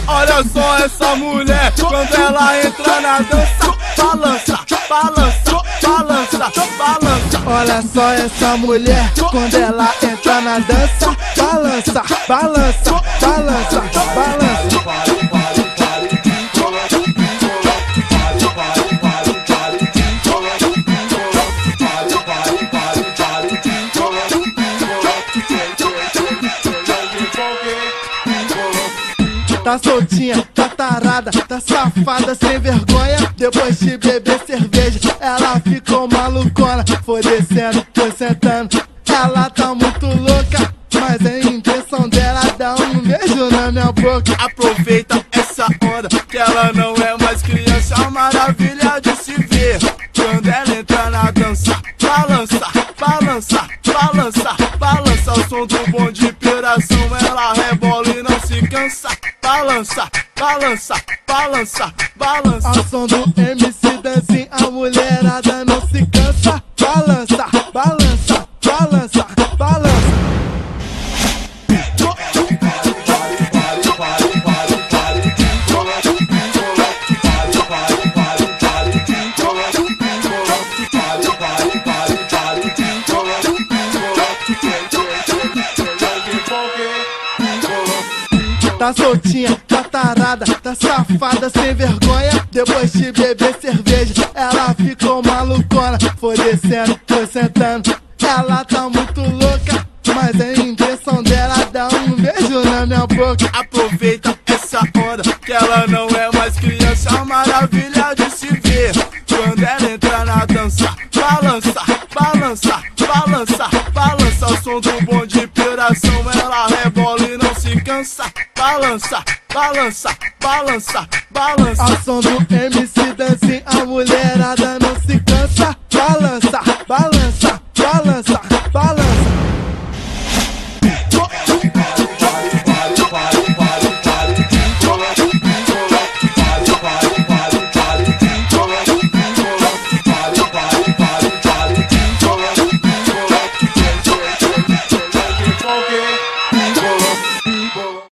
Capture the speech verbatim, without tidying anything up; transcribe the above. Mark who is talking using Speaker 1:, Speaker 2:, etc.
Speaker 1: Olha só essa mulher, quando ela entra na dança, balança, balança, balança, balança.
Speaker 2: Olha só essa mulher, quando ela entra na dança, balança, balança, balança, balança. Tá soltinha, tá tarada, tá safada, sem vergonha. Depois de beber cerveja, ela ficou malucona. Foi descendo, foi sentando, ela tá muito louca. Mas a intenção dela é dar um beijo na minha boca.
Speaker 1: Aproveita essa onda, que ela não é mais criança. Maravilha de se ver, quando ela entra na dança. Balança, balança, balança, balança. O som do bom de piração, ela rebola e não se cansa. Balança, balança, balança, balança.
Speaker 2: Ao som do M C Danzinho, a mulherada não se cansa. Balança, balança, balança, balança. Tá soltinha, tá tarada, tá safada, sem vergonha. Depois de beber cerveja, ela ficou malucona. Foi descendo, foi sentando, ela tá muito louca. Mas a intenção dela é dar um beijo na minha boca.
Speaker 1: Aproveita essa onda, que ela não é mais criança. Maravilha de se ver, quando ela entra na dança. Balança, balança, balança, balança. O som do bom de piração, ela rebola e não se cansa. Balança, balança, balança, balança.
Speaker 2: Ao som do M C Danzinho, a mulherada não se cansa.